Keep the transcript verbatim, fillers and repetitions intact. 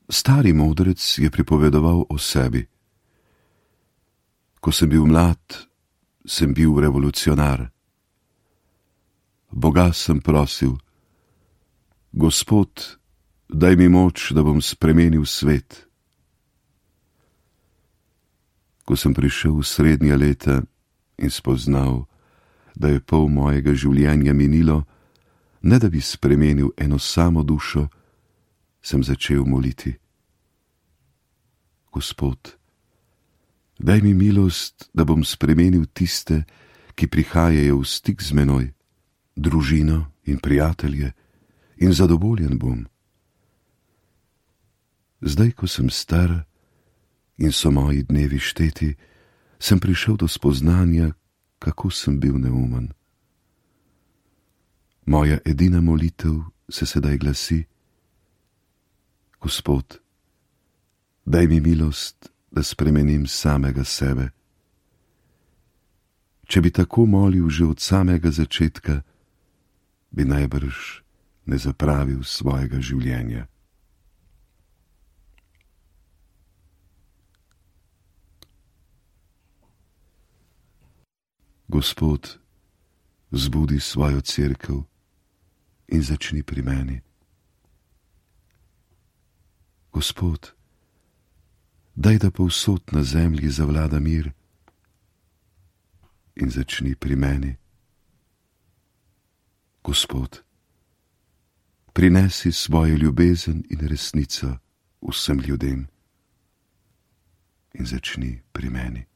Stari modrec je pripovedoval o sebi. Ko sem bil mlad, sem bil revolucionar. Boga sem prosil: Gospod, daj mi moč, da bom spremenil svet. Ko sem prišel v srednja leta in spoznal, da je pol mojega življenja minilo, ne da bi spremenil eno samo dušo, sem začel moliti: Gospod, daj mi milost, da bom spremenil tiste, ki prihajajo v stik z menoj, družino in prijatelje, in zadovoljen bom. Zdaj, ko sem star in so moji dnevi šteti, sem prišel do spoznanja, kako sem bil neumen. Moja edina molitev se sedaj glasi: Gospod, daj mi milost, da spremenim samega sebe. Če bi tako molil že od samega začetka, bi najbrž ne zapravil svojega življenja. Gospod, zbudi svojo cerkev in začni pri meni. Gospod, daj, da povsod na zemlji zavlada mir in začni pri meni. Gospod, prinesi svojo ljubezen in resnico vsem ljudem in začni pri meni.